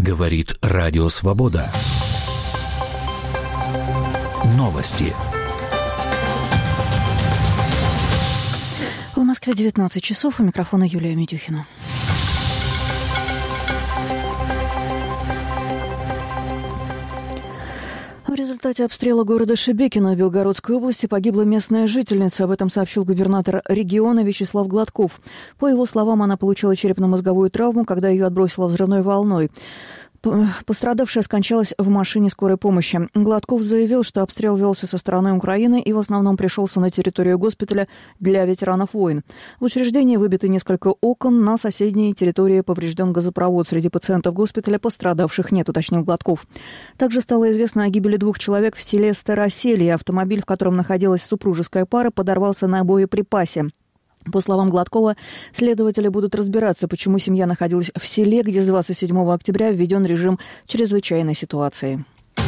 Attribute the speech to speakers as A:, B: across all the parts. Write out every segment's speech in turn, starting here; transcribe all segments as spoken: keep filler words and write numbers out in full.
A: Говорит Радио Свобода. Новости.
B: В Москве девятнадцать часов. У микрофона Юлия Медюхина. В результате обстрела города Шебекино в Белгородской области погибла местная жительница. Об этом сообщил губернатор региона Вячеслав Гладков. По его словам, она получила черепно-мозговую травму, когда ее отбросило взрывной волной. Пострадавшая скончалась в машине скорой помощи. Гладков заявил, что обстрел велся со стороны Украины и в основном пришелся на территорию госпиталя для ветеранов войн. В учреждении выбиты несколько окон, на соседней территории поврежден газопровод. Среди пациентов госпиталя пострадавших нет, уточнил Гладков. Также стало известно о гибели двух человек в селе Староселье. Автомобиль, в котором находилась супружеская пара, подорвался на боеприпасе. По словам Гладкова, следователи будут разбираться, почему семья находилась в селе, где с двадцать седьмого октября введен режим чрезвычайной ситуации.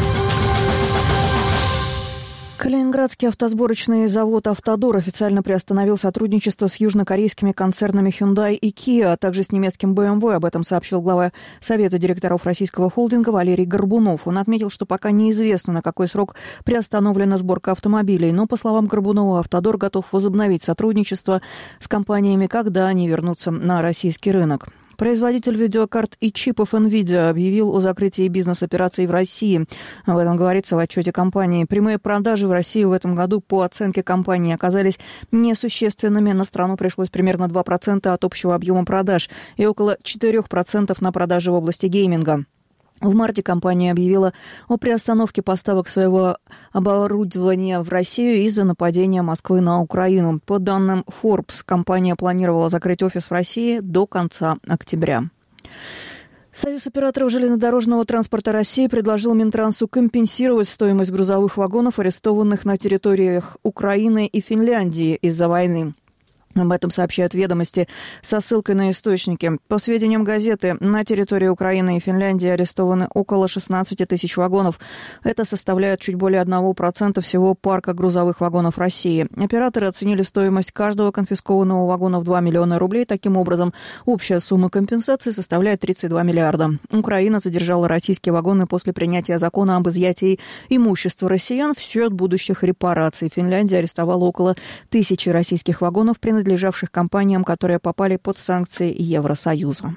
B: Калининградский автосборочный завод «Автодор» официально приостановил сотрудничество с южнокорейскими концернами Hyundai и Kia, а также с немецким бэ эм вэ. Об этом сообщил глава Совета директоров российского холдинга Валерий Горбунов. Он отметил, что пока неизвестно, на какой срок приостановлена сборка автомобилей, но, по словам Горбунова, «Автодор» готов возобновить сотрудничество с компаниями, когда они вернутся на российский рынок. Производитель видеокарт и чипов NVIDIA объявил о закрытии бизнес-операций в России. Об этом говорится в отчете компании. Прямые продажи в Россию в этом году, по оценке компании, оказались несущественными. На страну пришлось примерно два процента от общего объема продаж и около четыре процента на продажи в области гейминга. В марте компания объявила о приостановке поставок своего оборудования в Россию из-за нападения Москвы на Украину. По данным Forbes, компания планировала закрыть офис в России до конца октября. Союз операторов железнодорожного транспорта России предложил Минтрансу компенсировать стоимость грузовых вагонов, арестованных на территориях Украины и Финляндии из-за войны. Об этом сообщают «Ведомости» со ссылкой на источники. По сведениям газеты, на территории Украины и Финляндии арестованы около шестнадцать тысяч вагонов. Это составляет чуть более один процент всего парка грузовых вагонов России. Операторы оценили стоимость каждого конфискованного вагона в два миллиона рублей. Таким образом, общая сумма компенсации составляет тридцать два миллиарда. Украина задержала российские вагоны после принятия закона об изъятии имущества россиян в счет будущих репараций. Финляндия арестовала около тысячи российских вагонов, принадлежащих принадлежавших компаниям, которые попали под санкции Евросоюза.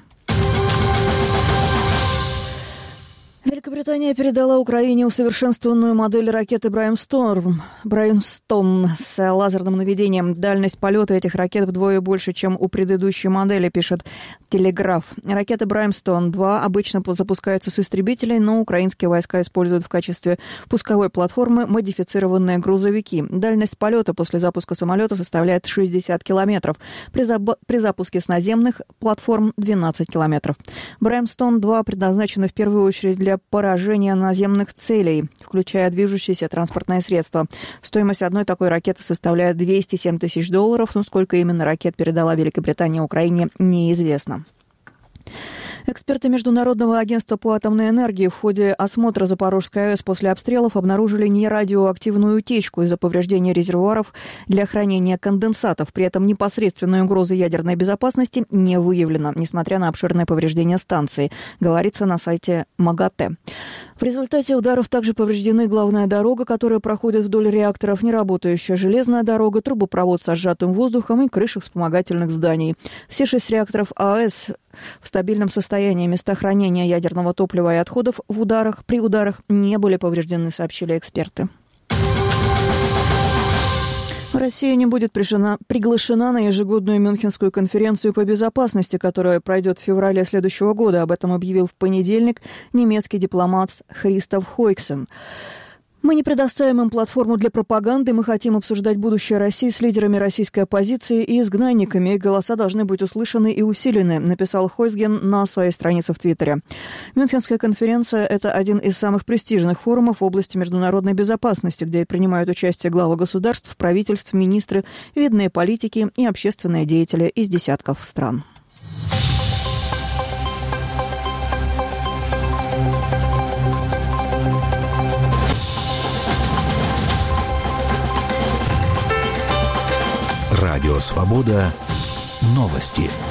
B: Великобритания передала Украине усовершенствованную модель ракеты «Браймстон» «Браймстон» с лазерным наведением. Дальность полета этих ракет вдвое больше, чем у предыдущей модели, пишет «Телеграф». Ракеты «Браймстон-два» обычно запускаются с истребителей, но украинские войска используют в качестве пусковой платформы модифицированные грузовики. Дальность полета после запуска самолета составляет шестьдесят километров. При, заб- при запуске с наземных платформ двенадцать километров. «Браймстон-два» предназначены в первую очередь для поражения наземных целей, включая движущиеся транспортные средства. Стоимость одной такой ракеты составляет двести семь тысяч долларов, но сколько именно ракет передала Великобритания Украине, неизвестно. Эксперты Международного агентства по атомной энергии в ходе осмотра Запорожской АЭС после обстрелов обнаружили нерадиоактивную утечку из-за повреждения резервуаров для хранения конденсатов. При этом непосредственной угрозы ядерной безопасности не выявлено, несмотря на обширное повреждение станции, говорится на сайте МАГАТЭ. В результате ударов также повреждены главная дорога, которая проходит вдоль реакторов, неработающая железная дорога, трубопровод со сжатым воздухом и крыши вспомогательных зданий. Все шесть реакторов АЭС в стабильном состоянии. Места хранения ядерного топлива и отходов в ударах, при ударах не были повреждены, сообщили эксперты. Россия не будет приглашена, приглашена на ежегодную Мюнхенскую конференцию по безопасности, которая пройдет в феврале следующего года. Об этом объявил в понедельник немецкий дипломат Христоф Хойксен. Мы не предоставим им платформу для пропаганды, мы хотим обсуждать будущее России с лидерами российской оппозиции и изгнанниками. Их голоса должны быть услышаны и усилены, написал Хойсген на своей странице в Твиттере. Мюнхенская конференция – это один из самых престижных форумов в области международной безопасности, где принимают участие главы государств, правительств, министры, видные политики и общественные деятели из десятков стран.
A: Радио «Свобода». Новости.